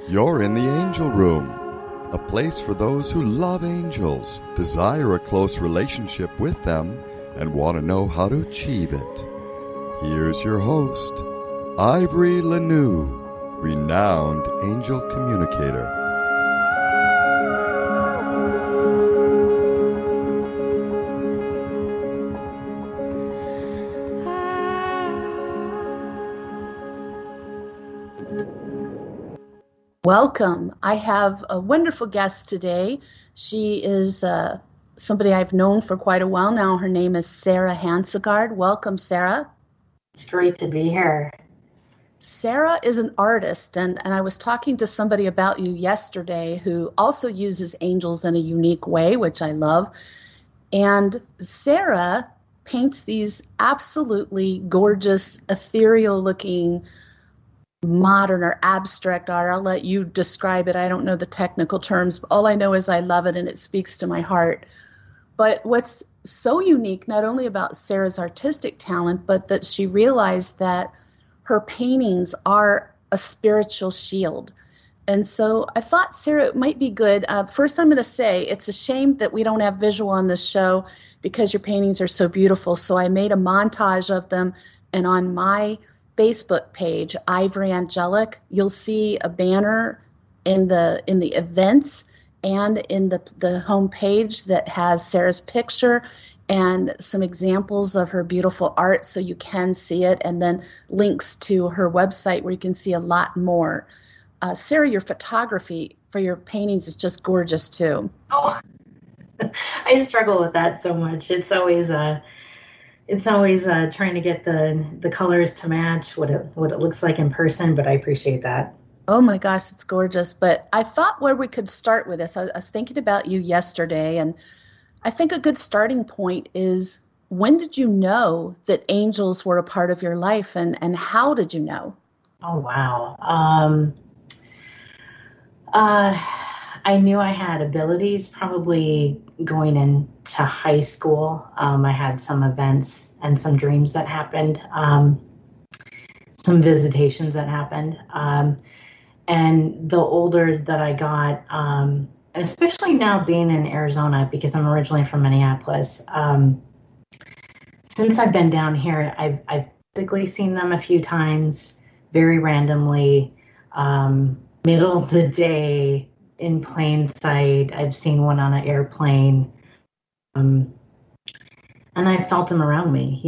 You're in the Angel Room, a place for those who love angels, desire a close relationship with them, and want to know how to achieve it. Here's your host, Ivory Lanoux, renowned angel communicator. Welcome. I have a wonderful guest today. She is somebody I've known for quite a while now. Her name is Sarah Hansegard. Welcome, Sarah. It's great to be here. Sarah is an artist, and I was talking to somebody about you yesterday who also uses angels in a unique way, which I love. And Sarah paints these absolutely gorgeous, ethereal-looking modern or abstract art. I'll let you describe it. I don't know the technical terms, but all I know is I love it and it speaks to my heart. But what's so unique, not only about Sarah's artistic talent, but that she realized that her paintings are a spiritual shield. And so I thought, Sarah, it might be good. First, I'm going to say it's a shame that we don't have visual on this show because your paintings are so beautiful. So I made a montage of them, and on my Facebook page, Ivory Angelic, you'll see a banner in the events and in the home page that has Sarah's picture and some examples of her beautiful art so you can see it, and then links to her website where you can see a lot more. Sarah, your photography for your paintings is just gorgeous too. Oh, I struggle with that so much. It's always trying to get the colors to match what it looks like in person, but I appreciate that. Oh my gosh, it's gorgeous. But I thought where we could start with this, I was thinking about you yesterday, and I think a good starting point is, when did you know that angels were a part of your life, and how did you know? Oh, wow. I knew I had abilities probably going into high school. I had some events and some dreams that happened, some visitations that happened. And the older that I got, especially now being in Arizona, because I'm originally from Minneapolis, since I've been down here, I've physically seen them a few times, very randomly, middle of the day, in plain sight. I've seen one on an airplane, and I felt them around me,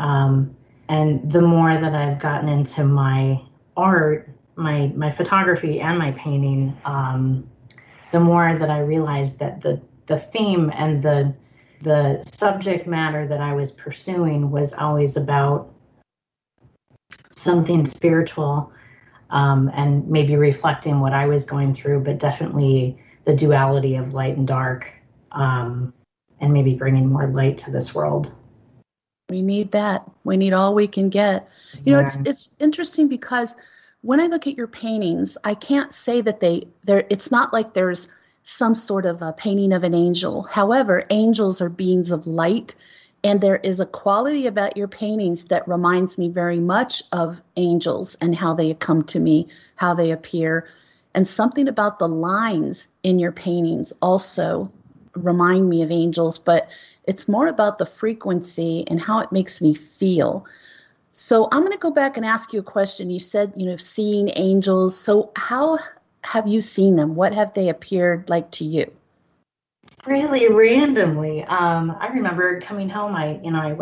and the more that I've gotten into my art, my photography and my painting, the more that I realized that the theme and the subject matter that I was pursuing was always about something spiritual, and maybe reflecting what I was going through, but definitely the duality of light and dark, and maybe bringing more light to this world. We need that. We need all we can get. It's interesting because when I look at your paintings, I can't say that it's not like there's some sort of a painting of an angel. However, angels are beings of light, and there is a quality about your paintings that reminds me very much of angels and how they come to me, how they appear. And something about the lines in your paintings also remind me of angels, but it's more about the frequency and how it makes me feel. So I'm going to go back and ask you a question. You said, seeing angels. So how have you seen them? What have they appeared like to you? Really randomly. I remember coming home. I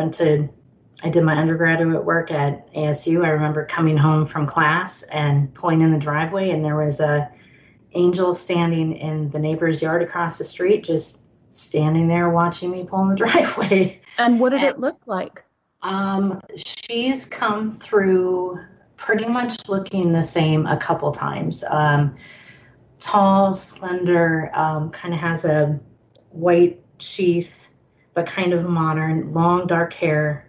did my undergraduate work at ASU. I remember coming home from class and pulling in the driveway, and there was a angel standing in the neighbor's yard across the street, just standing there watching me pull in the driveway. And what did it look like? She's come through pretty much looking the same a couple times. Tall, slender, kind of has a white sheath, but kind of modern, long dark hair.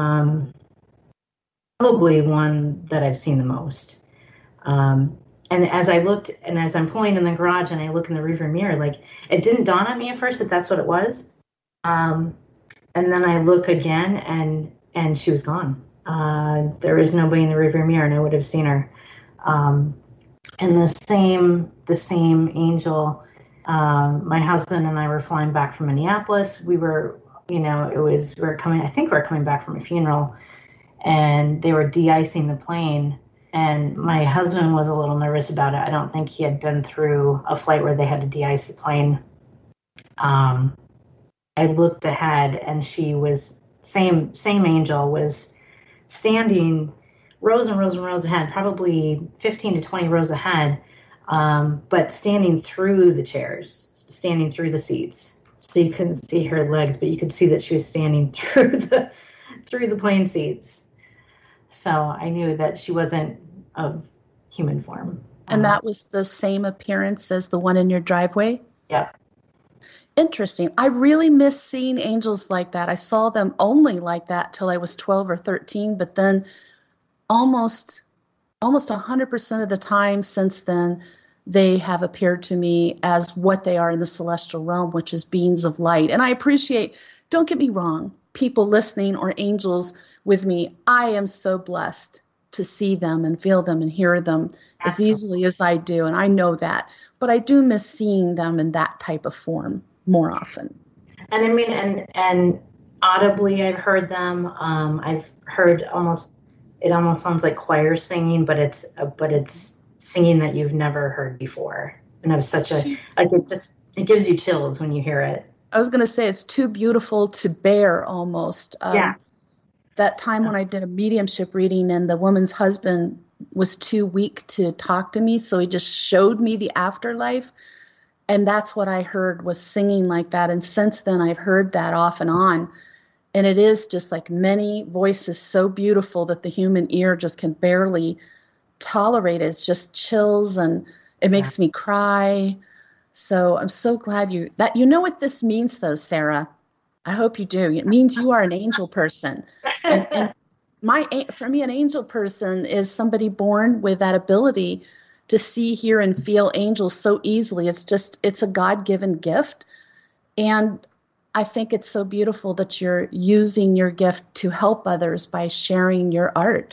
Probably one that I've seen the most. And as I looked, and as I'm pulling in the garage and I look in the rearview mirror, it didn't dawn on me at first that that's what it was. And then I look again, and she was gone. There was nobody in the rearview mirror, and I would have seen her. And the same angel. My husband and I were flying back from Minneapolis. We were, we were coming. I think we were coming back from a funeral, and they were de-icing the plane. And my husband was a little nervous about it. I don't think he had been through a flight where they had to de-ice the plane. I looked ahead, and she was same angel was standing rows and rows and rows ahead, probably 15 to 20 rows ahead, but standing through the chairs, standing through the seats. So you couldn't see her legs, but you could see that she was standing through the plane seats. So I knew that she wasn't of human form. And that was the same appearance as the one in your driveway? Yep. Interesting. I really miss seeing angels like that. I saw them only like that till I was 12 or 13, but then almost 100% of the time since then, they have appeared to me as what they are in the celestial realm, which is beings of light. And I appreciate, don't get me wrong, people listening or angels with me, I am so blessed to see them and feel them and hear them as easily as I do. And I know that. But I do miss seeing them in that type of form more often. And I mean, and audibly, I've heard them. I've heard it almost sounds like choir singing, but it's singing that you've never heard before. And it was it gives you chills when you hear it. I was going to say it's too beautiful to bear almost. Yeah. That time when I did a mediumship reading and the woman's husband was too weak to talk to me, so he just showed me the afterlife. And that's what I heard, was singing like that. And since then, I've heard that off and on. And it is just like many voices, so beautiful that the human ear just can barely tolerate it. It's just chills and it makes me cry. So I'm so glad you know what this means, though, Sarah. I hope you do. It means you are an angel person. And for me, an angel person is somebody born with that ability to see, hear, and feel angels so easily. It's a God-given gift. And I think it's so beautiful that you're using your gift to help others by sharing your art.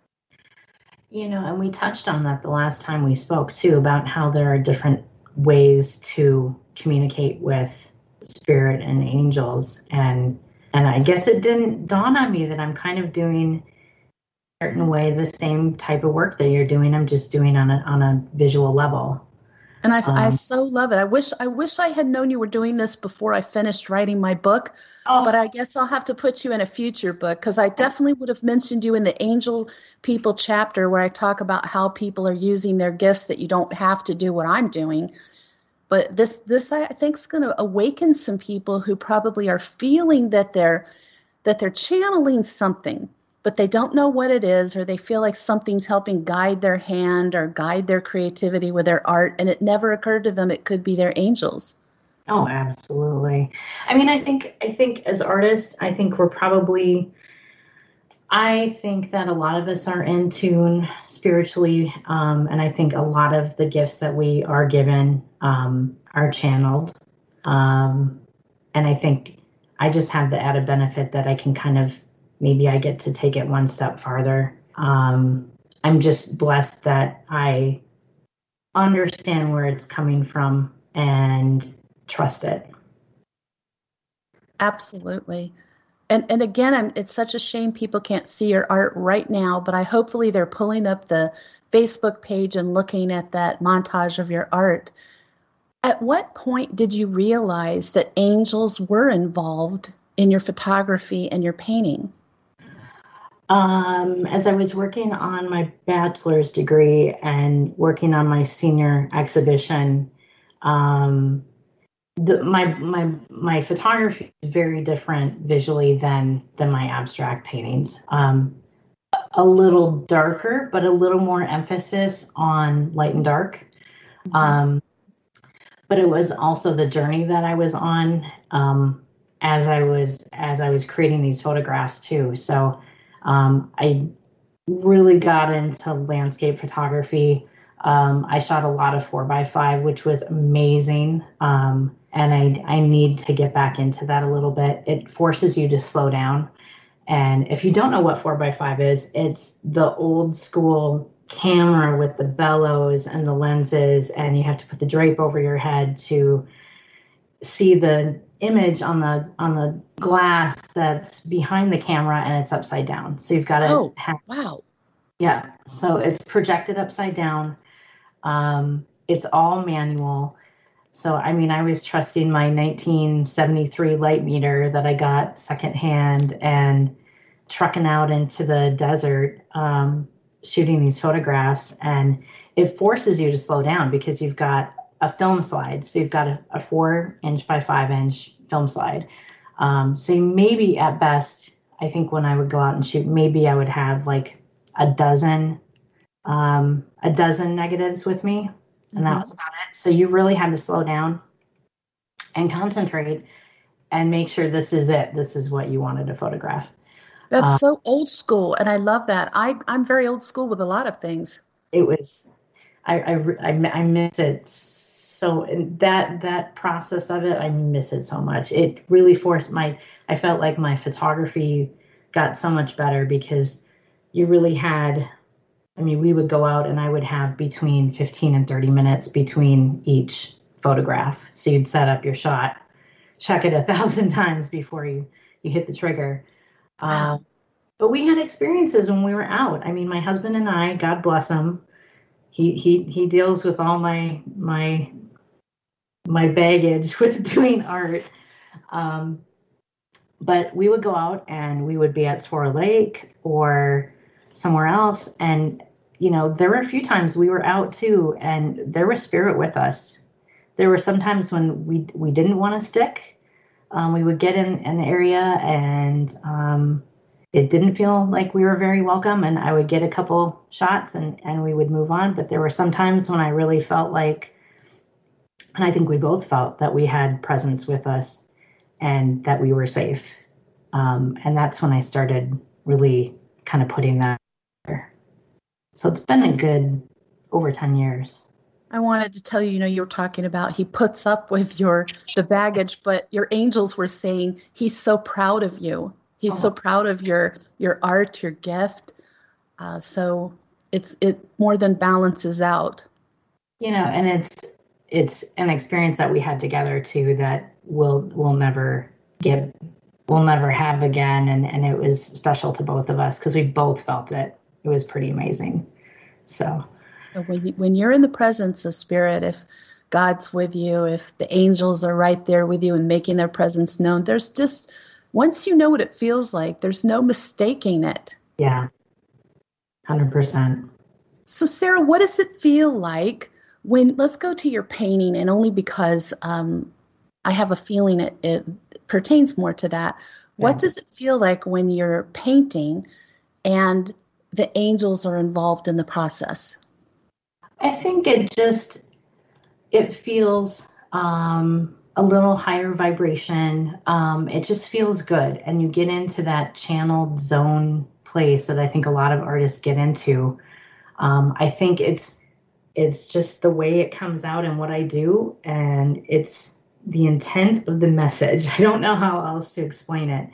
And we touched on that the last time we spoke too, about how there are different ways to communicate with spirit and angels. And I guess it didn't dawn on me that I'm kind of doing certain way the same type of work that you're doing. I'm just doing on a visual level. And I so love it. I wish I had known you were doing this before I finished writing my book. But I guess I'll have to put you in a future book, because I definitely would have mentioned you in the Angel People chapter where I talk about how people are using their gifts, that you don't have to do what I'm doing. But this I think is going to awaken some people who probably are feeling that they're channeling something, but they don't know what it is, or they feel like something's helping guide their hand or guide their creativity with their art, and it never occurred to them it could be their angels. Oh, absolutely. I mean, I think as artists, I think that a lot of us are in tune spiritually, and I think a lot of the gifts that we are given are channeled. And I think I just have the added benefit that I can maybe I get to take it one step farther. I'm just blessed that I understand where it's coming from and trust it. Absolutely. And again, it's such a shame people can't see your art right now, but hopefully they're pulling up the Facebook page and looking at that montage of your art. At what point did you realize that angels were involved in your photography and your painting? As I was working on my bachelor's degree and working on my senior exhibition, my photography is very different visually than my abstract paintings. A little darker, but a little more emphasis on light and dark. Mm-hmm. But it was also the journey that I was on as I was creating these photographs too. So I really got into landscape photography. I shot a lot of 4x5, which was amazing. And I need to get back into that a little bit. It forces you to slow down. And if you don't know what 4x5 is, it's the old school camera with the bellows and the lenses, and you have to put the drape over your head to see the image on the glass that's behind the camera, and it's upside down. So you've got to wow. Yeah. So it's projected upside down. It's all manual. So, I mean, I was trusting my 1973 light meter that I got secondhand and trucking out into the desert, shooting these photographs. And it forces you to slow down because you've got a film slide. So you've got a 4-inch by 5-inch film slide. So maybe at best, I think when I would go out and shoot, maybe I would have like a dozen negatives with me. And that was about it. So you really had to slow down and concentrate and make sure this is it. This is what you wanted to photograph. That's so old school. And I love that. I'm very old school with a lot of things. It was, I miss it. So that process of it, I miss it so much. It really forced I felt like my photography got so much better because you really had, I mean, we would go out and I would have between 15 and 30 minutes between each photograph. So you'd set up your shot, check it 1,000 times before you hit the trigger. Wow. But we had experiences when we were out. I mean, my husband and I, God bless him, he deals with all my baggage with doing art. But we would go out and we would be at Squirrel Lake or somewhere else. And, you know, there were a few times we were out too, and there was spirit with us. There were some times when we didn't want to stick. We would get in an area and it didn't feel like we were very welcome. And I would get a couple shots and we would move on. But there were some times when I really felt like, and I think we both felt that we had presence with us and that we were safe. And that's when I started really kind of putting that there. So it's been a good over 10 years. I wanted to tell you, you were talking about he puts up with the baggage, but your angels were saying he's so proud of you. He's so proud of your art, your gift. So it more than balances out. And it's an experience that we had together too that we'll never have again. And it was special to both of us because we both felt it. It was pretty amazing. So when you're in the presence of spirit, if God's with you, if the angels are right there with you and making their presence known, there's just, once you know what it feels like, there's no mistaking it. Yeah, 100%. So Sarah, what does it feel like let's go to your painting, and only because I have a feeling it pertains more to that. What does it feel like when you're painting and the angels are involved in the process? I think it feels a little higher vibration. It just feels good. And you get into that channeled zone place that I think a lot of artists get into. I think it's just the way it comes out and what I do. And it's the intent of the message. I don't know how else to explain it.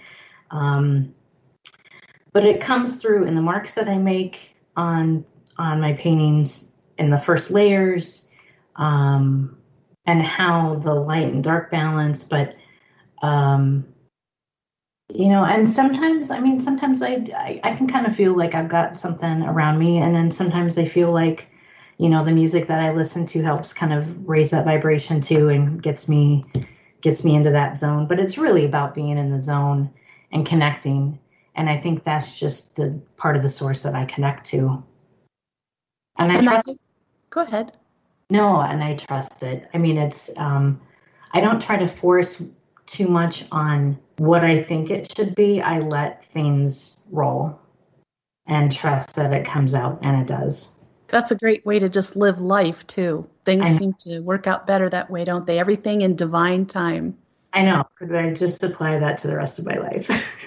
But it comes through in the marks that I make on my paintings, in the first layers, and how the light and dark balance. But, and sometimes I can kind of feel like I've got something around me. And then sometimes I feel like, the music that I listen to helps kind of raise that vibration too and gets me into that zone. But it's really about being in the zone and connecting. And I think that's just the part of the source that I connect to. And I trust. Go ahead. No, and I trust it. I mean, it's, I don't try to force too much on what I think it should be. I let things roll and trust that it comes out, and it does. That's a great way to just live life too. Things seem to work out better that way, don't they? Everything in divine time. I know. Could I just apply that to the rest of my life?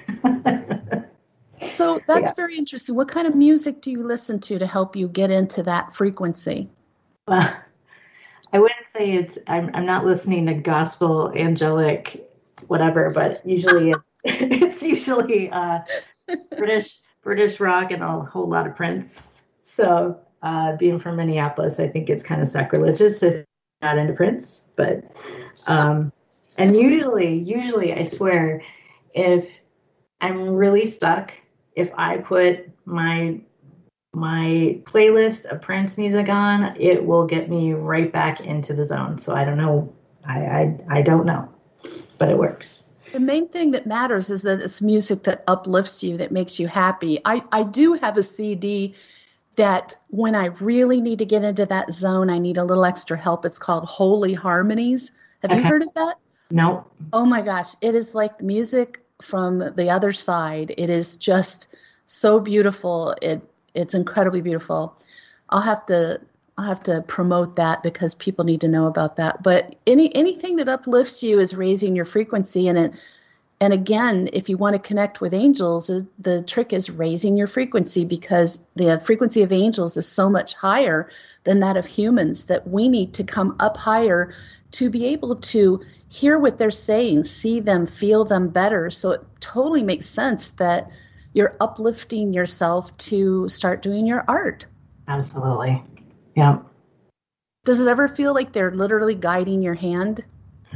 So that's very interesting. What kind of music do you listen to help you get into that frequency? Well, I wouldn't say I'm not listening to gospel, angelic, whatever, but usually it's usually British rock and a whole lot of Prince. So Being from Minneapolis, I think it's kind of sacrilegious if you're not into Prince. But and usually, I swear, if I'm really stuck, if I put my playlist of Prince music on, it will get me right back into the zone. So I don't know. I don't know, but it works. The main thing that matters is that it's music that uplifts you, that makes you happy. I do have a CD that when I really need to get into that zone, I need a little extra help. It's called Holy Harmonies. Have you heard of that? No. Oh my gosh. It is like music from the other side. It is just so beautiful. It's incredibly beautiful. I'll have to promote that because people need to know about that. But anything that uplifts you is raising your frequency, and again, if you want to connect with angels, the trick is raising your frequency, because the frequency of angels is so much higher than that of humans that we need to come up higher to be able to hear what they're saying, see them, feel them better. So it totally makes sense that you're uplifting yourself to start doing your art. Absolutely. Yeah. Does it ever feel like they're literally guiding your hand?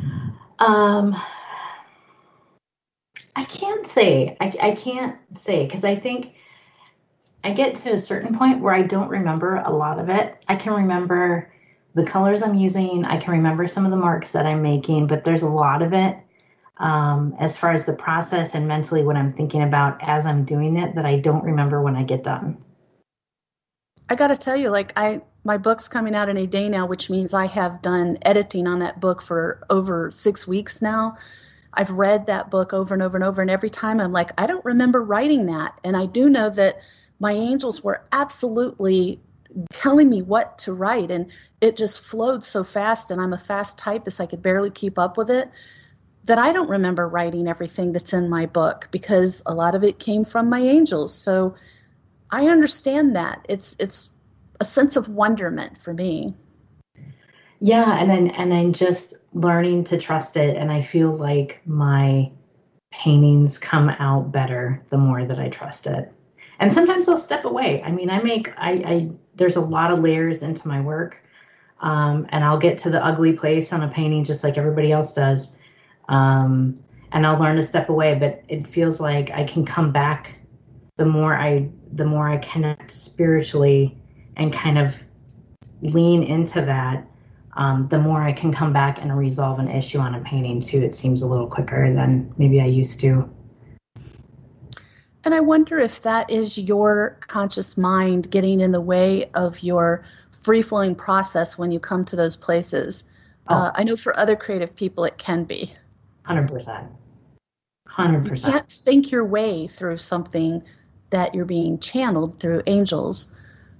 I can't say. I can't say, because I think I get to a certain point where I don't remember a lot of it. I can remember the colors I'm using. I can remember some of the marks that I'm making, but there's a lot of it as far as the process and mentally what I'm thinking about as I'm doing it that I don't remember when I get done. I got to tell you, like my book's coming out in a day now, which means I have done editing on that book for over 6 weeks now. I've read that book over and over and over, and every time I'm like, I don't remember writing that. And I do know that my angels were absolutely telling me what to write, and it just flowed so fast, and I'm a fast typist, I could barely keep up with it, that I don't remember writing everything that's in my book because a lot of it came from my angels. So I understand that. It's a sense of wonderment for me. Yeah, and I'm just learning to trust it, and I feel like my paintings come out better the more that I trust it. And sometimes I'll step away. I mean, I there's a lot of layers into my work, and I'll get to the ugly place on a painting just like everybody else does, and I'll learn to step away. But it feels like I can come back the more I connect spiritually and kind of lean into that. The more I can come back and resolve an issue on a painting too. It seems a little quicker than maybe I used to. And I wonder if that is your conscious mind getting in the way of your free-flowing process when you come to those places. I know for other creative people it can be. 100%. 100%. You can't think your way through something that you're being channeled through angels.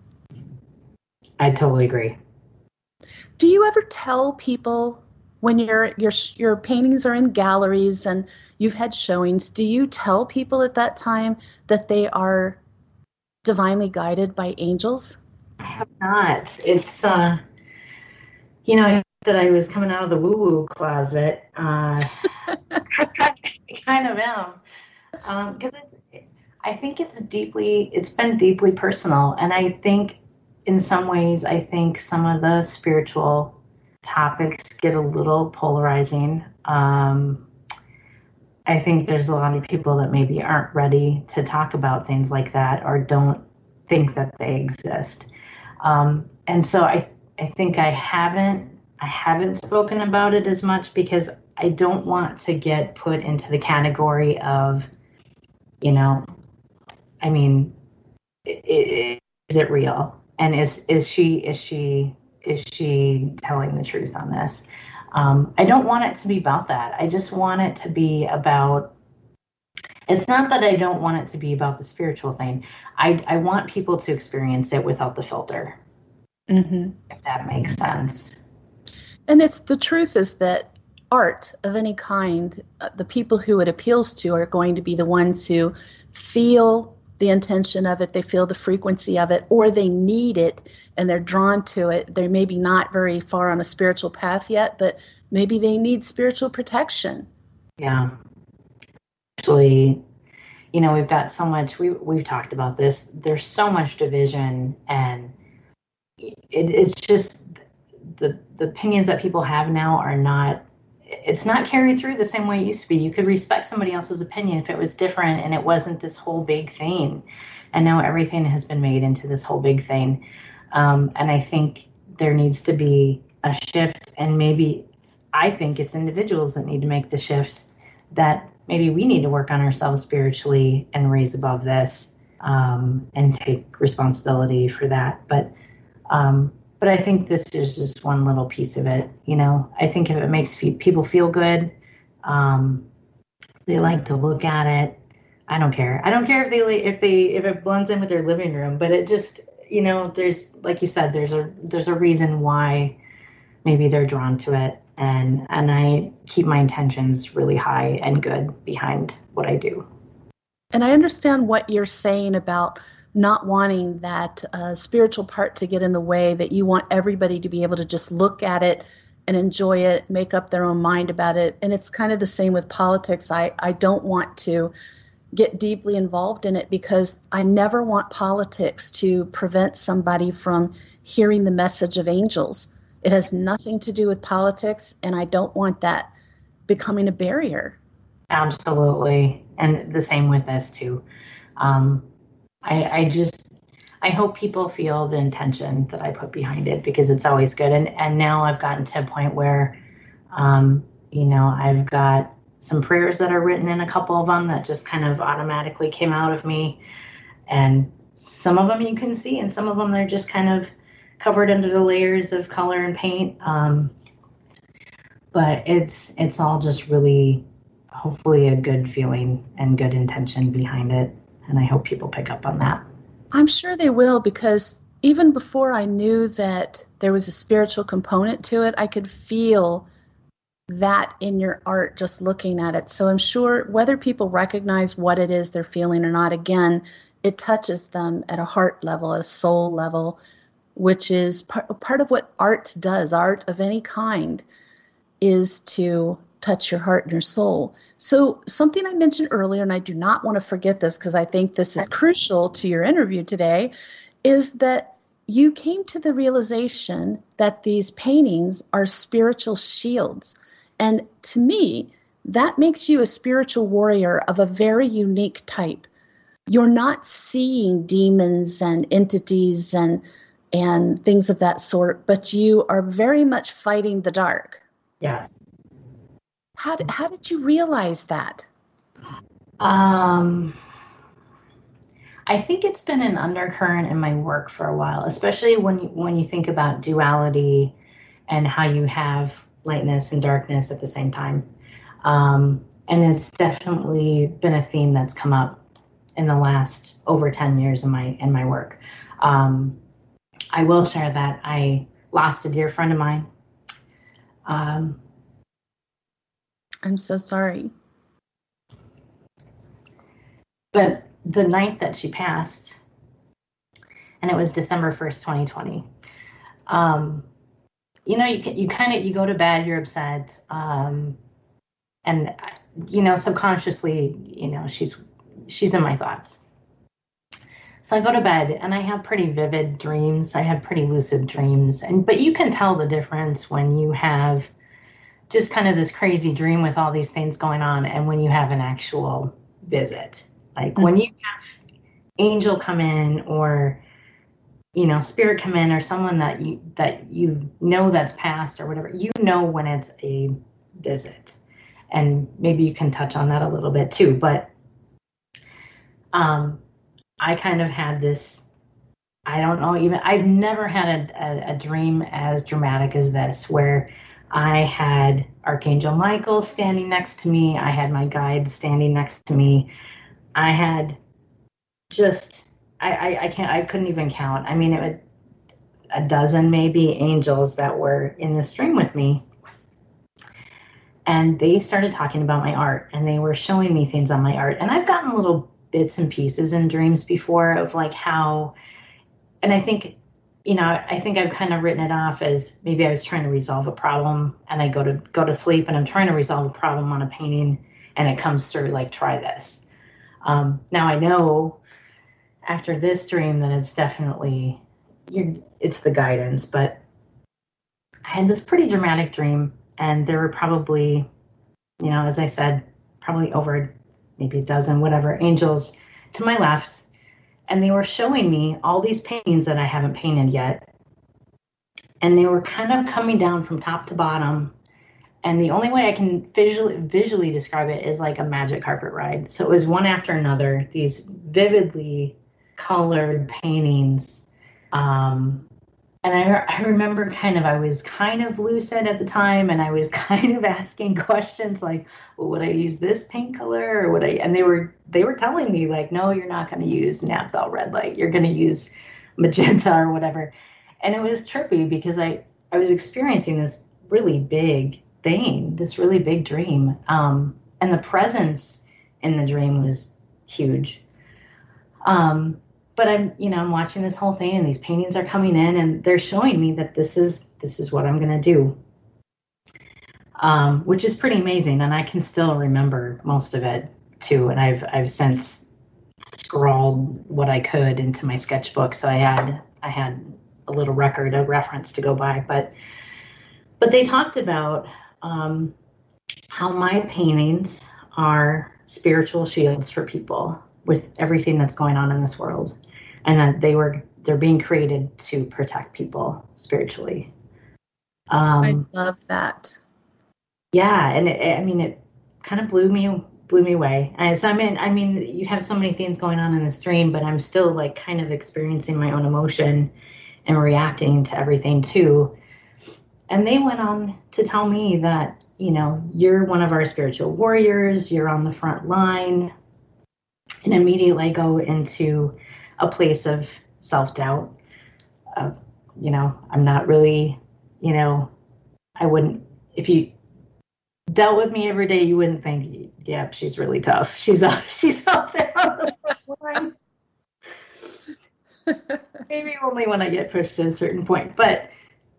I totally agree. Do you ever tell people when your paintings are in galleries and you've had showings, do you tell people at that time that they are divinely guided by angels? I have not. It's you know, that I was coming out of the woo-woo closet. I kind of am, because I think it's been deeply personal, and I think in some ways, I think some of the spiritual topics get a little polarizing. I think there's a lot of people that maybe aren't ready to talk about things like that or don't think that they exist. And so I think I haven't spoken about it as much because I don't want to get put into the category of, you know, I mean, is it real? And is she telling the truth on this? I don't want it to be about that. I just want it to be about, it's not that I don't want it to be about the spiritual thing. I want people to experience it without the filter. Mm-hmm. If that makes sense. And the truth is that art of any kind, the people who it appeals to are going to be the ones who feel the intention of it, they feel the frequency of it, or they need it and they're drawn to it. They're maybe not very far on a spiritual path yet, but maybe they need spiritual protection. Yeah. Actually, you know, we've got so much, we've talked about this. There's so much division and it's just the opinions that people have now are not, it's not carried through the same way it used to be. You could respect somebody else's opinion if it was different and it wasn't this whole big thing. And now everything has been made into this whole big thing. And I think there needs to be a shift, and maybe I think it's individuals that need to make the shift, that maybe we need to work on ourselves spiritually and raise above this, and take responsibility for that. But I think this is just one little piece of it. You know, I think if it makes people feel good, they like to look at it. I don't care. I don't care if it blends in with their living room, but it just, you know, there's, like you said, there's a reason why maybe they're drawn to it. And I keep my intentions really high and good behind what I do. And I understand what you're saying about not wanting that spiritual part to get in the way, that you want everybody to be able to just look at it and enjoy it, make up their own mind about it. And it's kind of the same with politics. I don't want to get deeply involved in it because I never want politics to prevent somebody from hearing the message of angels. It has nothing to do with politics, and I don't want that becoming a barrier. Absolutely. And the same with this too. I hope people feel the intention that I put behind it, because it's always good. And now I've gotten to a point where, you know, I've got some prayers that are written in, a couple of them that just kind of automatically came out of me. And some of them you can see, and some of them they're just kind of covered under the layers of color and paint. But it's all just really, hopefully, a good feeling and good intention behind it. And I hope people pick up on that. I'm sure they will, because even before I knew that there was a spiritual component to it, I could feel that in your art just looking at it. So I'm sure whether people recognize what it is they're feeling or not, again, it touches them at a heart level, at a soul level, which is part of what art does. Art of any kind is to touch your heart and your soul. So something I mentioned earlier, and I do not want to forget this because I think this is crucial to your interview today, is that you came to the realization that these paintings are spiritual shields. And to me, that makes you a spiritual warrior of a very unique type. You're not seeing demons and entities and things of that sort, but you are very much fighting the dark. Yes. How did you realize that? I think it's been an undercurrent in my work for a while, especially when you think about duality and how you have lightness and darkness at the same time. And it's definitely been a theme that's come up in the last over 10 years in my work. I will share that I lost a dear friend of mine. I'm so sorry. But the night that she passed, and it was December 1st, 2020, you know, you go to bed, you're upset, and, you know, subconsciously, you know, she's in my thoughts. So I go to bed and I have pretty vivid dreams. I have pretty lucid dreams. But you can tell the difference when you have just kind of this crazy dream with all these things going on and when you have an actual visit. Like when you have angel come in, or, you know, spirit come in, or someone that you know that's passed or whatever, you know when it's a visit. And maybe you can touch on that a little bit too. But I kind of had this, I don't know, even I've never had a dream as dramatic as this, where I had Archangel Michael standing next to me. I had my guides standing next to me. I had just, I couldn't even count. I mean, it was a dozen maybe angels that were in this dream with me. And they started talking about my art, and they were showing me things on my art. And I've gotten little bits and pieces in dreams before of like how, and I think, you know, I think I've kind of written it off as maybe I was trying to resolve a problem, and I go to sleep and I'm trying to resolve a problem on a painting, and it comes through like, try this. Now I know after this dream that it's definitely, it's the guidance. But I had this pretty dramatic dream, and there were probably, as I said, probably over maybe a dozen, whatever, angels to my left. And they were showing me all these paintings that I haven't painted yet. And they were kind of coming down from top to bottom. And the only way I can visually describe it is like a magic carpet ride. So it was one after another, these vividly colored paintings. And I remember I was kind of lucid at the time, and I was kind of asking questions like, well, would I use this paint color, or would I? And they were telling me like, no, you're not going to use naphthol red light. You're going to use magenta or whatever. And it was trippy because I was experiencing this really big thing, this really big dream. And the presence in the dream was huge. But I'm watching this whole thing, and these paintings are coming in, and they're showing me that this is what I'm going to do, which is pretty amazing. And I can still remember most of it too. And I've since scrawled what I could into my sketchbook, so I had a little record, a reference to go by. But they talked about how my paintings are spiritual shields for people with everything that's going on in this world, and that they're being created to protect people spiritually. I love that. Yeah, and it kind of blew me away. And so I mean, you have so many things going on in this dream, but I'm still like kind of experiencing my own emotion and reacting to everything too. And they went on to tell me that, you're one of our spiritual warriors, you're on the front line, and immediately go into a place of self-doubt. I'm not really, I wouldn't, if you dealt with me every day, you wouldn't think, yeah, she's really tough. She's out there on the front line. Maybe only when I get pushed to a certain point, but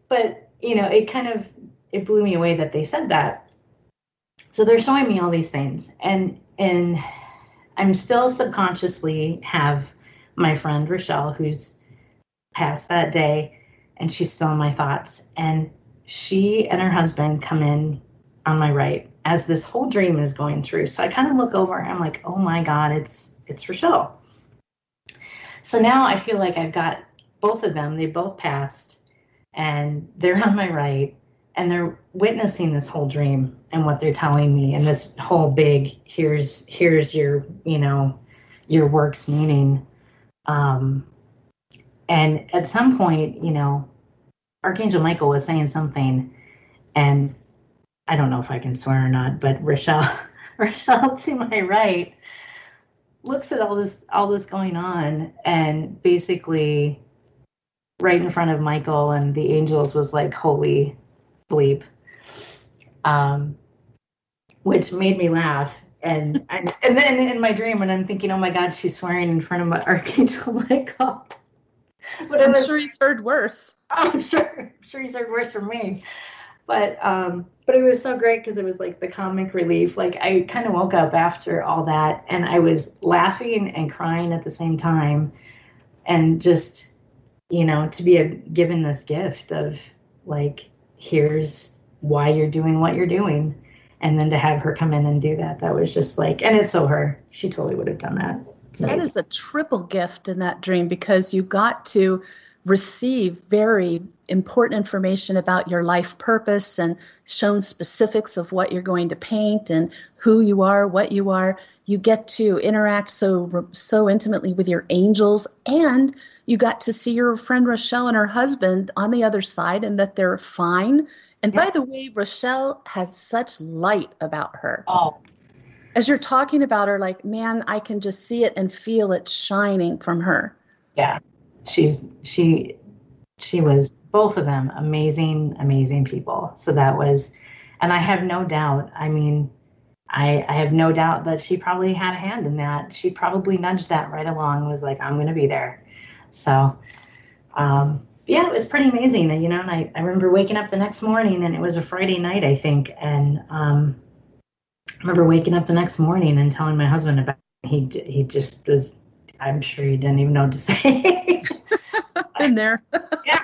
it blew me away that they said that. So they're showing me all these things, and I'm still subconsciously have my friend Rochelle, who's passed that day, and she's still in my thoughts. And she and her husband come in on my right as this whole dream is going through. So I kind of look over and I'm like, oh my God, it's Rochelle. So now I feel like I've got both of them. They both passed, and they're on my right, and they're witnessing this whole dream and what they're telling me, and this whole big, here's your, your work's meaning. And at some point, Archangel Michael was saying something, and I don't know if I can swear or not, but Rochelle to my right looks at all this going on, and basically right in front of Michael and the angels was like, holy bleep, which made me laugh. And then in my dream, when I'm thinking, oh my God, she's swearing in front of my Archangel Michael. But I'm sure he's heard worse. I'm sure he's heard worse from me. But it was so great because it was like the comic relief. Like I kind of woke up after all that, and I was laughing and crying at the same time, and just, to be given this gift of like, here's why you're doing what you're doing. And then to have her come in and do that was just like, and it's so her. She totally would have done that. That is the triple gift in that dream, because you got to receive very important information about your life purpose and shown specifics of what you're going to paint and who you are, what you are. You get to interact so intimately with your angels, and you got to see your friend Rochelle and her husband on the other side, and that they're fine. And by the way, Rochelle has such light about her. Oh. As you're talking about her, like, man, I can just see it and feel it shining from her. Yeah. She was, both of them, amazing people. So that was, and I have no doubt, I have no doubt that she probably had a hand in that. She probably nudged that right along, was like, I'm going to be there. So, yeah, it was pretty amazing, and I remember waking up the next morning, and it was a Friday night, I think. And, I remember waking up the next morning and telling my husband about it. He just was, I'm sure he didn't even know what to say. Been there. Yeah.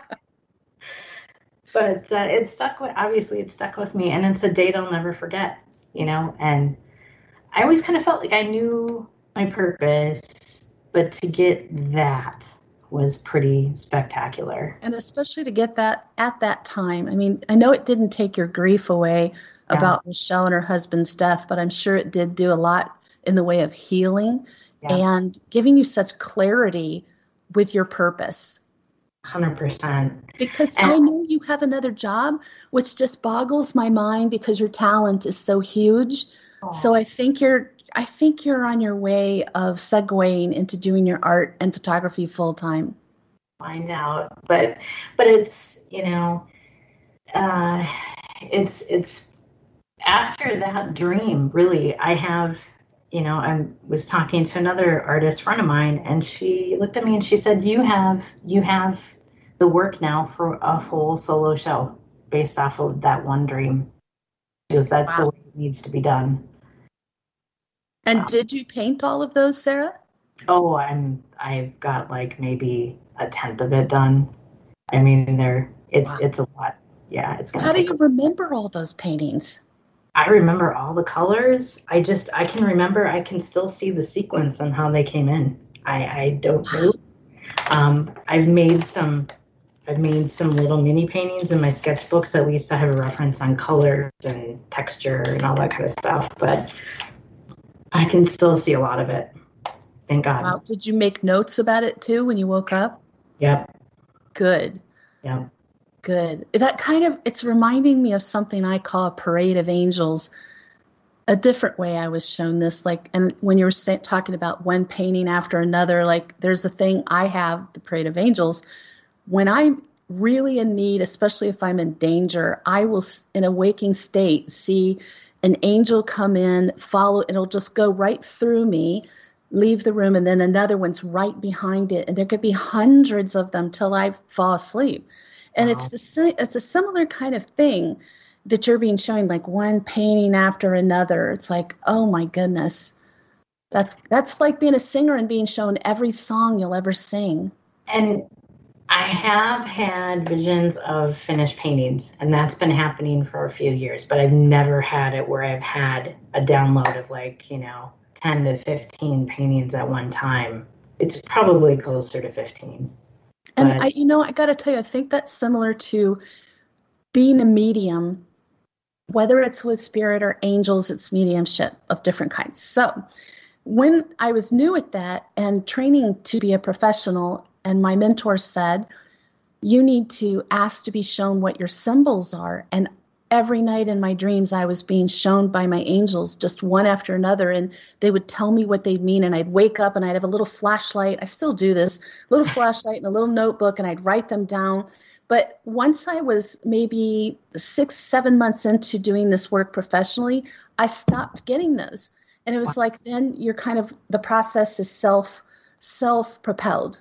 But it stuck with me, and it's a date I'll never forget, and I always kind of felt like I knew my purpose, but to get that was pretty spectacular. And especially to get that at that time. I mean, I know it didn't take your grief away about Michelle and her husband's death, but I'm sure it did do a lot in the way of healing and giving you such clarity with your purpose. 100%. Because I know you have another job, which just boggles my mind because your talent is so huge. Oh. So I think you're on your way of segueing into doing your art and photography full time. Find out, but it's it's after that dream. Really, I have I was talking to another artist friend of mine, and she looked at me and she said, "You have the work now for a whole solo show based off of that one dream." Because that's the way it needs to be done. And did you paint all of those, Sarah? Oh, I've got like maybe a tenth of it done. I mean, it's a lot. Yeah, it's gonna. How do you remember all those paintings? I remember all the colors. I can still see the sequence and how they came in. I don't know. I've made some little mini paintings in my sketchbooks, at least I have a reference on colors and texture and all that kind of stuff, but I can still see a lot of it. Thank God. Wow. Did you make notes about it too when you woke up? Yep. Good. Yep. Good. That it's reminding me of something I call a parade of angels. A different way I was shown this, and when you were talking about one painting after another, there's a thing I have, the parade of angels. When I'm really in need, especially if I'm in danger, I will, in a waking state, see an angel come in, follow, it'll just go right through me, leave the room, and then another one's right behind it. And there could be hundreds of them till I fall asleep. And it's a similar kind of thing that you're being shown, like one painting after another. It's like, oh my goodness. That's like being a singer and being shown every song you'll ever sing. And I have had visions of finished paintings, and that's been happening for a few years, but I've never had it where I've had a download of 10 to 15 paintings at one time. It's probably closer to 15. And I got to tell you, I think that's similar to being a medium, whether it's with spirit or angels, it's mediumship of different kinds. So when I was new at that and training to be a professional, and my mentor said, you need to ask to be shown what your symbols are. And every night in my dreams, I was being shown by my angels, just one after another, and they would tell me what they'd mean, and I'd wake up and I'd have a little flashlight. I still do this, little flashlight and a little notebook, and I'd write them down. But once I was maybe 6-7 months into doing this work professionally, I stopped getting those. And it was like, then you're kind of, the process is self-propelled.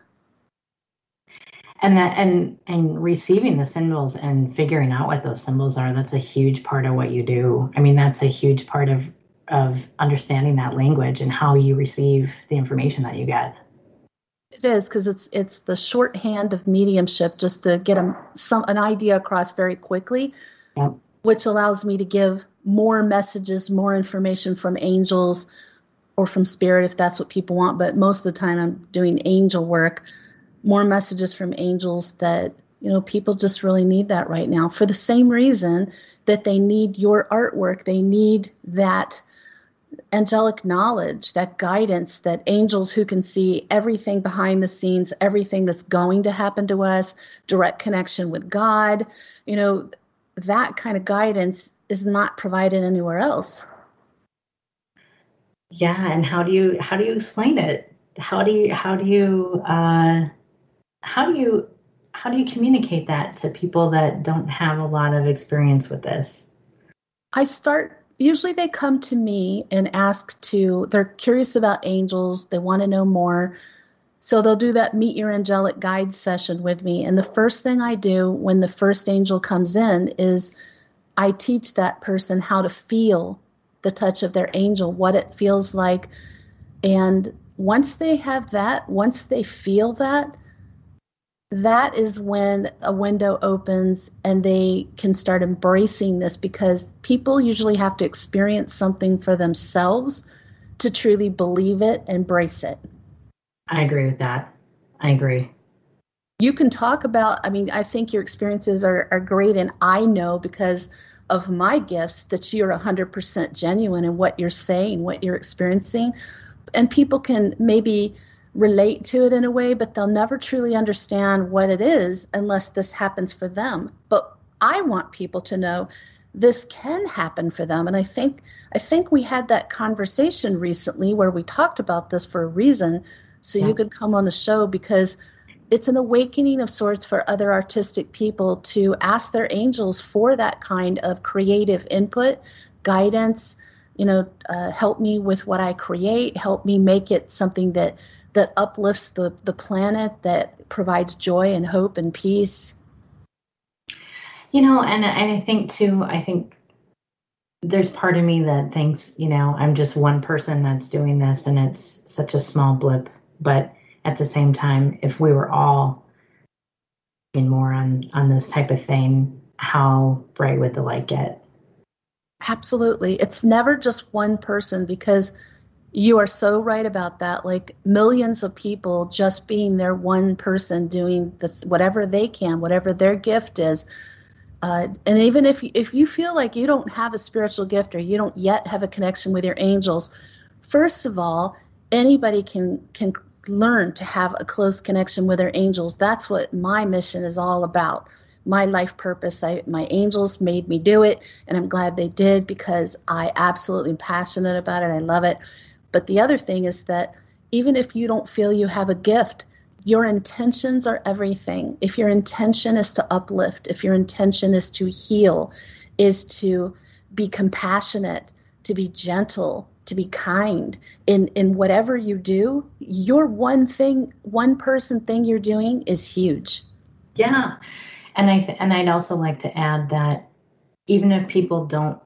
And receiving the symbols and figuring out what those symbols are, that's a huge part of what you do. I mean, that's a huge part of understanding that language and how you receive the information that you get. It is, because it's the shorthand of mediumship, just to get an idea across very quickly, yep. Which allows me to give more messages, more information from angels or from spirit if that's what people want. But most of the time I'm doing angel work. More messages from angels that, people just really need that right now for the same reason that they need your artwork. They need that angelic knowledge, that guidance, that angels who can see everything behind the scenes, everything that's going to happen to us, direct connection with God. That kind of guidance is not provided anywhere else. Yeah. And how do you explain it? How do you communicate that to people that don't have a lot of experience with this? Usually they come to me and they're curious about angels. They want to know more. So they'll do that Meet Your Angelic Guide session with me. And the first thing I do when the first angel comes in is I teach that person how to feel the touch of their angel, what it feels like. And once they have that, once they feel that, that is when a window opens and they can start embracing this, because people usually have to experience something for themselves to truly believe it, embrace it. I agree with that. I agree. You can talk about, I mean, I think your experiences are great, and I know because of my gifts that you're 100% genuine in what you're saying, what you're experiencing, and people can maybe relate to it in a way, but they'll never truly understand what it is unless this happens for them. But I want people to know this can happen for them. And I think we had that conversation recently where we talked about this for a reason, so you could come on the show, because it's an awakening of sorts for other artistic people to ask their angels for that kind of creative input, guidance, help me with what I create, help me make it something that uplifts the planet, that provides joy and hope and peace. And I think there's part of me that thinks, I'm just one person that's doing this and it's such a small blip. But at the same time, if we were all in more on this type of thing, how bright would the light get? Absolutely. It's never just one person, because you are so right about that. Like millions of people just being their one person doing whatever they can, whatever their gift is. And even if you feel like you don't have a spiritual gift or you don't yet have a connection with your angels, first of all, anybody can learn to have a close connection with their angels. That's what my mission is all about. My life purpose. My angels made me do it, and I'm glad they did, because I absolutely am passionate about it. I love it. But the other thing is that even if you don't feel you have a gift, your intentions are everything. If your intention is to uplift, if your intention is to heal, is to be compassionate, to be gentle, to be kind in whatever you do, your one person thing you're doing is huge. Yeah. And I'd also like to add that even if people don't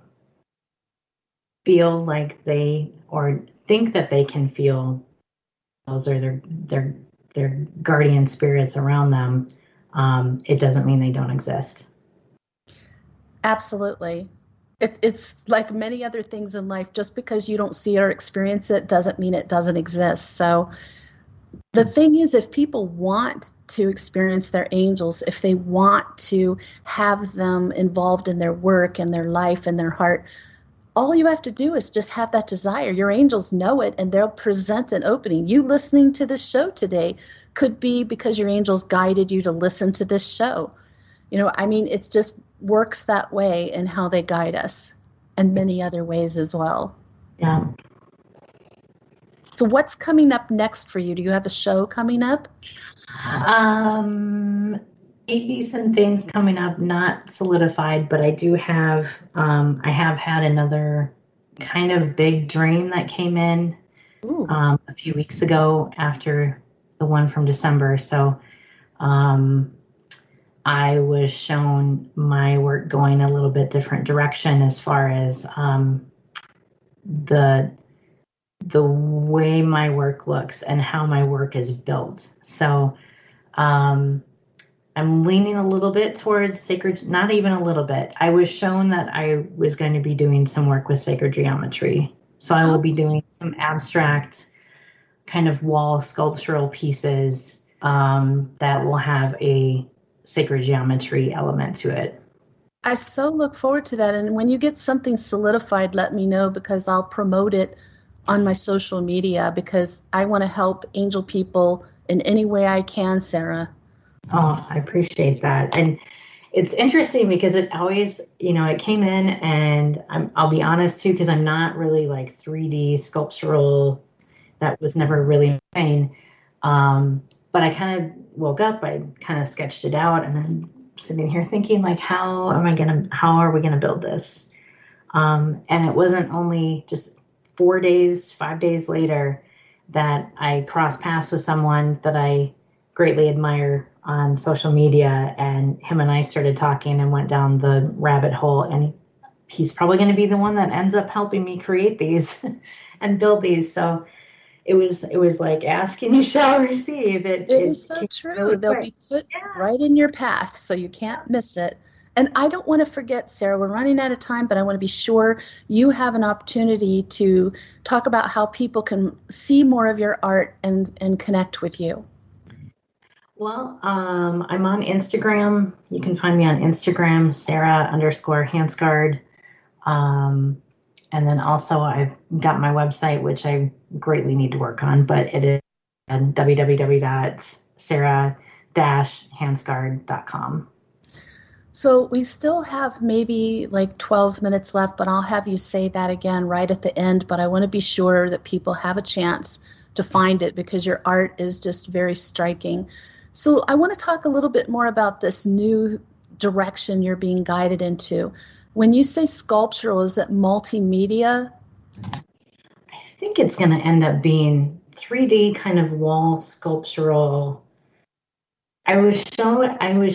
feel like they, or think that they can feel those, or their guardian spirits around them, it doesn't mean they don't exist. Absolutely. It's like many other things in life. Just because you don't see or experience it doesn't mean it doesn't exist. So the thing is, if people want to experience their angels, if they want to have them involved in their work and their life and their heart, all you have to do is just have that desire. Your angels know it, and they'll present an opening. You listening to this show today could be because your angels guided you to listen to this show. It just works that way in how they guide us, and many other ways as well. Yeah. So what's coming up next for you? Do you have a show coming up? Maybe some things coming up, not solidified, but I do have, I have had another kind of big dream that came in a few weeks ago after the one from December. So I was shown my work going a little bit different direction as far as the way my work looks and how my work is built. So I'm leaning a little bit towards sacred, not even a little bit. I was shown that I was going to be doing some work with sacred geometry. So I will be doing some abstract kind of wall sculptural pieces that will have a sacred geometry element to it. I so look forward to that. And when you get something solidified, let me know, because I'll promote it on my social media, because I want to help angel people in any way I can, Sarah. Oh, I appreciate that. And it's interesting because it always, it came in, and I'll be honest too, because I'm not really like 3D sculptural. That was never really my thing. But I kind of woke up, I kind of sketched it out, and I'm sitting here thinking, like, how are we going to build this? And it wasn't only just 5 days later that I crossed paths with someone that I greatly admire on social media, and him and I started talking and went down the rabbit hole, and he's probably going to be the one that ends up helping me create these and build these. So it was like ask and you shall receive. It is so true. Really They'll quick. be put right in your path, so you can't miss it. And I don't want to forget, Sarah, we're running out of time, but I want to be sure you have an opportunity to talk about how people can see more of your art and connect with you. Well, I'm on Instagram. You can find me on Instagram, Sarah_Hansgard. And then also I've got my website, which I greatly need to work on, but it is www.sarah-hansgard.com. So we still have maybe like 12 minutes left, but I'll have you say that again right at the end. But I want to be sure that people have a chance to find it because your art is just very striking. So I want to talk a little bit more about this new direction you're being guided into. When you say sculptural, is it multimedia? I think it's going to end up being 3D kind of wall sculptural. I was shown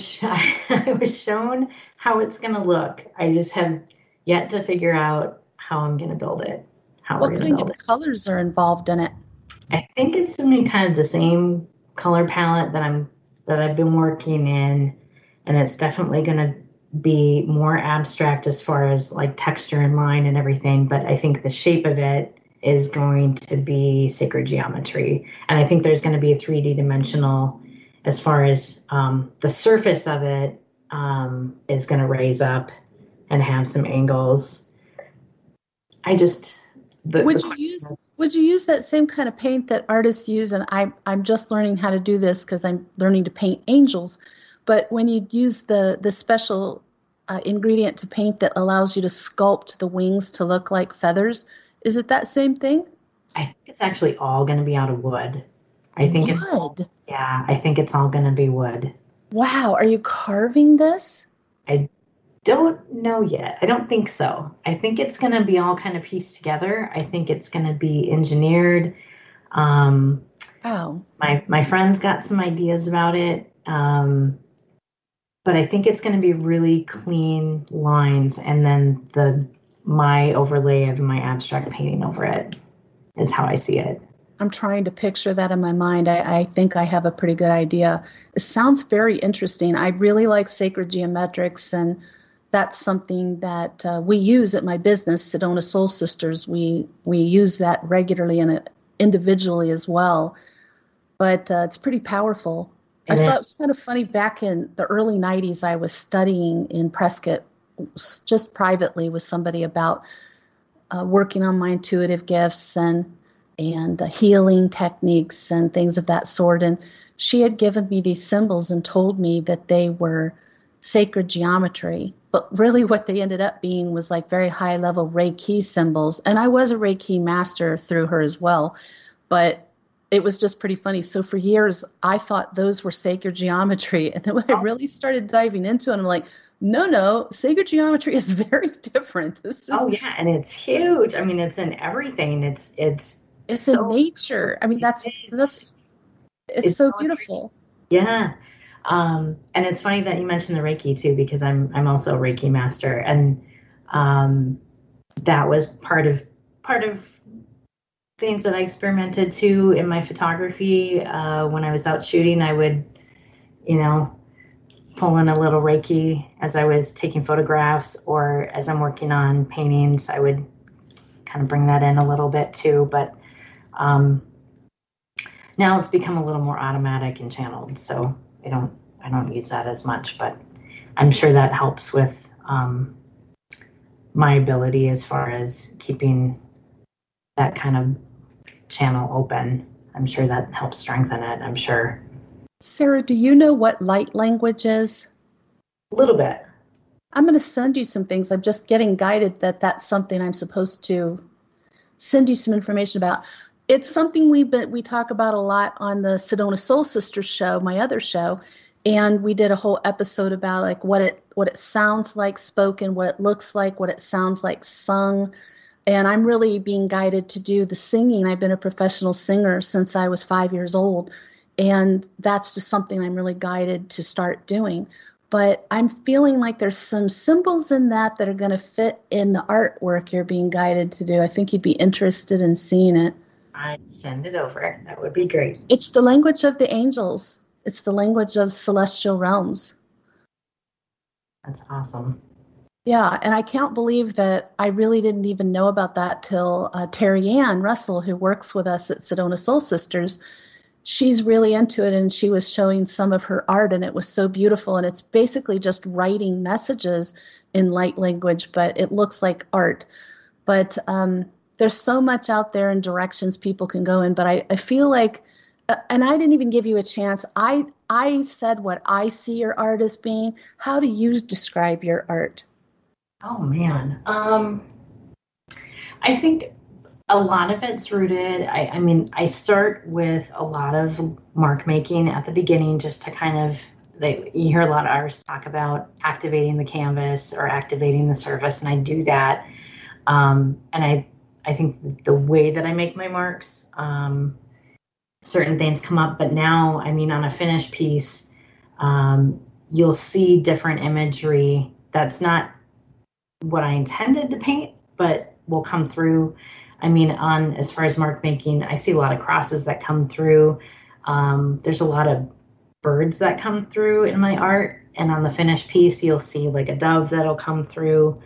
how it's going to look. I just have yet to figure out how I'm going to build it. What kind of colors are involved in it? I think it's going to be kind of the same color palette that I've been working in, and it's definitely going to be more abstract as far as like texture and line and everything, but I think the shape of it is going to be sacred geometry, and I think there's going to be a 3D dimensional as far as the surface of it is going to raise up and have some angles. Would you use that same kind of paint that artists use? And I'm just learning how to do this because I'm learning to paint angels. But when you use the special ingredient to paint that allows you to sculpt the wings to look like feathers, is it that same thing? I think it's actually all going to be out of wood. I think wood? I think it's all going to be wood. Wow. Are you carving this? I don't know yet. I don't think so. I think it's going to be all kind of pieced together. I think it's going to be engineered. Wow. My friends got some ideas about it. But I think it's going to be really clean lines, and then my overlay of my abstract painting over it is how I see it. I'm trying to picture that in my mind. I think I have a pretty good idea. It sounds very interesting. I really like sacred geometrics, and that's something that we use at my business, Sedona Soul Sisters. We use that regularly and individually as well. But it's pretty powerful. I thought it was kind of funny. Back in the early 90s, I was studying in Prescott just privately with somebody about working on my intuitive gifts and healing techniques and things of that sort. And she had given me these symbols and told me that they were sacred geometry. But really what they ended up being was like very high level Reiki symbols. And I was a Reiki master through her as well. But it was just pretty funny. So for years, I thought those were sacred geometry. And then when I really started diving into it, I'm like, no, sacred geometry is very different. And it's huge. I mean, it's in everything. It's in nature. I mean, it's so beautiful. Yeah. And it's funny that you mentioned the Reiki too, because I'm also a Reiki master. And that was part of things that I experimented too in my photography. When I was out shooting, I would, pull in a little Reiki as I was taking photographs, or as I'm working on paintings, I would kind of bring that in a little bit too. But now it's become a little more automatic and channeled, so I don't use that as much, but I'm sure that helps with my ability as far as keeping that kind of channel open. I'm sure that helps strengthen it, I'm sure. Sarah, do you know what light language is? A little bit. I'm going to send you some things. I'm just getting guided that that's something I'm supposed to send you some information about. It's something we talk about a lot on the Sedona Soul Sisters show, my other show, and we did a whole episode about like what it sounds like spoken, what it looks like, what it sounds like sung. And I'm really being guided to do the singing. I've been a professional singer since I was 5 years old. And that's just something I'm really guided to start doing. But I'm feeling like there's some symbols in that are going to fit in the artwork you're being guided to do. I think you'd be interested in seeing it. I'd send it over. That would be great. It's the language of the angels. It's the language of celestial realms. That's awesome. Yeah, and I can't believe that I really didn't even know about that till Terry Ann Russell, who works with us at Sedona Soul Sisters, she's really into it, and she was showing some of her art, and it was so beautiful. And it's basically just writing messages in light language, but it looks like art. But there's so much out there and directions people can go in. But I feel like, and I didn't even give you a chance. I said what I see your art as being. How do you describe your art? Oh man. I think a lot of it's rooted. I mean, I start with a lot of mark making at the beginning, just to kind of, you hear a lot of artists talk about activating the canvas or activating the surface, and I do that. And I think the way that I make my marks, certain things come up. But now, I mean, on a finished piece, you'll see different imagery that's not what I intended to paint, but will come through. I mean, as far as mark making, I see a lot of crosses that come through. There's a lot of birds that come through in my art. And on the finished piece, you'll see like a dove that'll come through.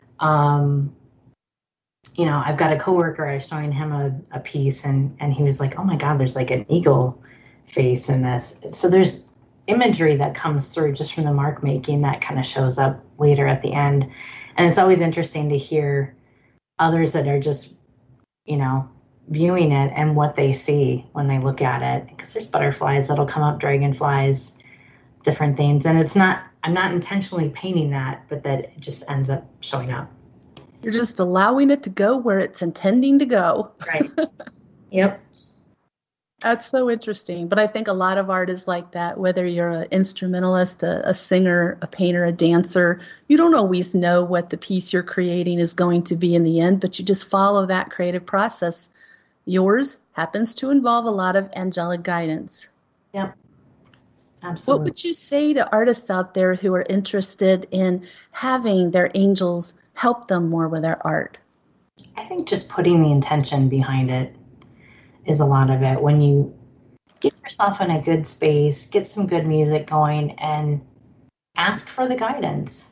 You know, I've got a coworker, I was showing him a piece, and he was like, oh my God, there's like an eagle face in this. So there's imagery that comes through just from the mark making that kind of shows up later at the end. And it's always interesting to hear others that are just, you know, viewing it and what they see when they look at it. Because there's butterflies that'll come up, dragonflies, different things. And I'm not intentionally painting that, but that it just ends up showing up. You're just allowing it to go where it's intending to go. Right. Yep. That's so interesting. But I think a lot of art is like that, whether you're an instrumentalist, a singer, a painter, a dancer. You don't always know what the piece you're creating is going to be in the end, but you just follow that creative process. Yours happens to involve a lot of angelic guidance. Yep. Absolutely. What would you say to artists out there who are interested in having their angels help them more with their art? I think just putting the intention behind it is a lot of it. When you get yourself in a good space, get some good music going, and ask for the guidance.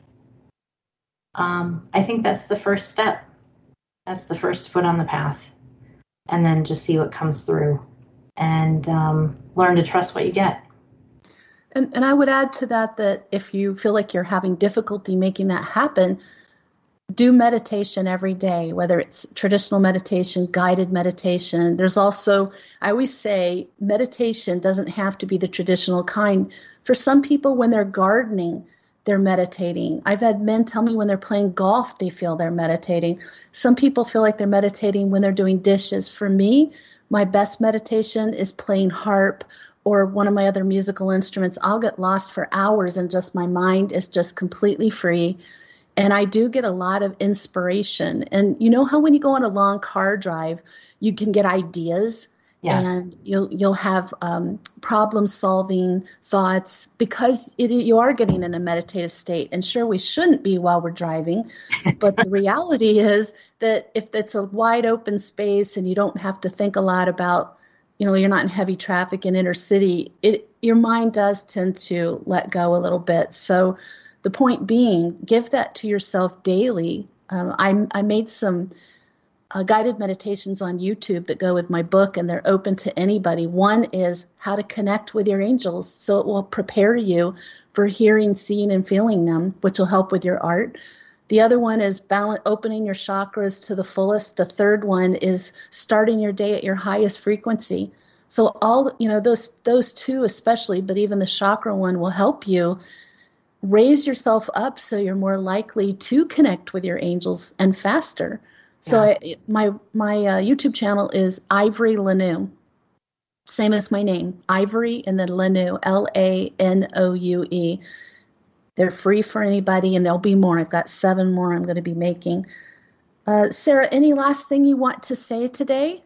I think that's the first step. That's the first foot on the path. And then just see what comes through and learn to trust what you get. And I would add to that if you feel like you're having difficulty making that happen, do meditation every day, whether it's traditional meditation, guided meditation. There's also, I always say, meditation doesn't have to be the traditional kind. For some people, when they're gardening, they're meditating. I've had men tell me when they're playing golf, they feel they're meditating. Some people feel like they're meditating when they're doing dishes. For me, my best meditation is playing harp or one of my other musical instruments. I'll get lost for hours and just my mind is just completely free. And I do get a lot of inspiration. And you know how when you go on a long car drive, you can get ideas? Yes. And you'll have problem-solving thoughts because you are getting in a meditative state. And sure, we shouldn't be while we're driving, but the reality is that if it's a wide open space and you don't have to think a lot about, you're not in heavy traffic in inner city, your mind does tend to let go a little bit. So the point being, give that to yourself daily. I made some guided meditations on YouTube that go with my book, and they're open to anybody. One is how to connect with your angels, so it will prepare you for hearing, seeing, and feeling them, which will help with your art. The other one is opening your chakras to the fullest. The third one is starting your day at your highest frequency. So all, those two especially, but even the chakra one will help you raise yourself up so you're more likely to connect with your angels and faster. So my YouTube channel is Ivory Lanou, same as my name, Ivory and then Lanou, Lanoue. They're free for anybody, and there'll be more. I've got 7 more I'm going to be making. Sarah, any last thing you want to say today?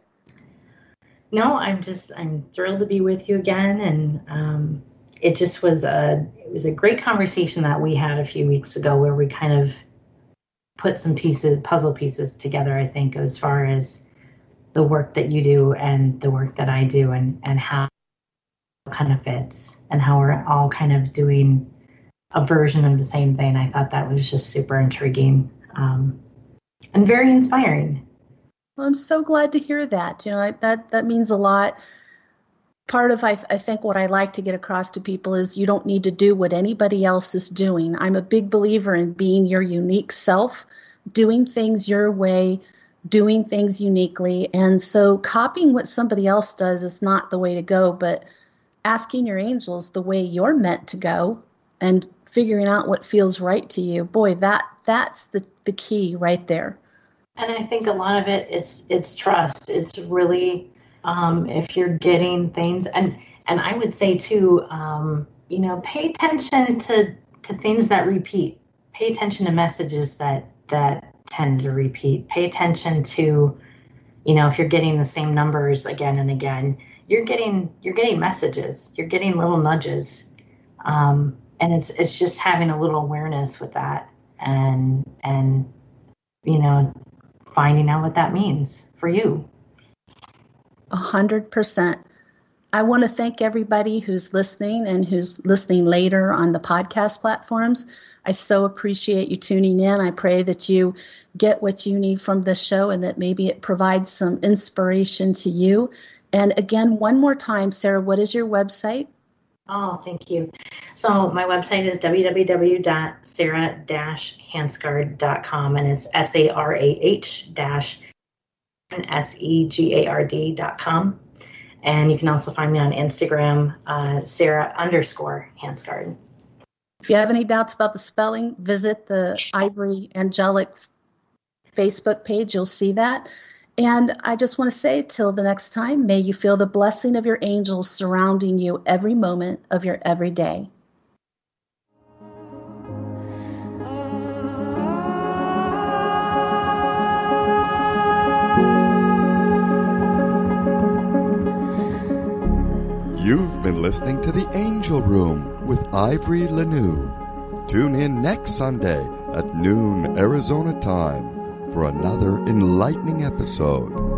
No, I'm thrilled to be with you again, and it just was a great conversation that we had a few weeks ago where we kind of put some puzzle pieces together, I think, as far as the work that you do and the work that I do, and how it kind of fits, and how we're all kind of doing a version of the same thing. I thought that was just super intriguing, and very inspiring. Well, I'm so glad to hear that. That means a lot. Part of, I think, what I like to get across to people is you don't need to do what anybody else is doing. I'm a big believer in being your unique self, doing things your way, doing things uniquely. And so copying what somebody else does is not the way to go, but asking your angels the way you're meant to go and figuring out what feels right to you. Boy, that's the key right there. And I think a lot of it it's trust. It's really, if you're getting things, and I would say too, pay attention to things that repeat. Pay attention to messages that tend to repeat. Pay attention to, if you're getting the same numbers again and again, you're getting messages. You're getting little nudges, and it's just having a little awareness with that, and finding out what that means for you. 100%. I want to thank everybody who's listening and who's listening later on the podcast platforms. I so appreciate you tuning in. I pray that you get what you need from this show and that maybe it provides some inspiration to you. And again, one more time, Sarah, what is your website? Oh, thank you. So my website is www.sarah-hansgard.com, and it's sarah-segard.com. And you can also find me on Instagram, Sarah_Hansgard. If you have any doubts about the spelling, visit the Ivory Angelic Facebook page. You'll see that. And I just want to say, till the next time, may you feel the blessing of your angels surrounding you every moment of your everyday. You've been listening to The Angel Room with Ivory Lanou. Tune in next Sunday at noon Arizona time for another enlightening episode.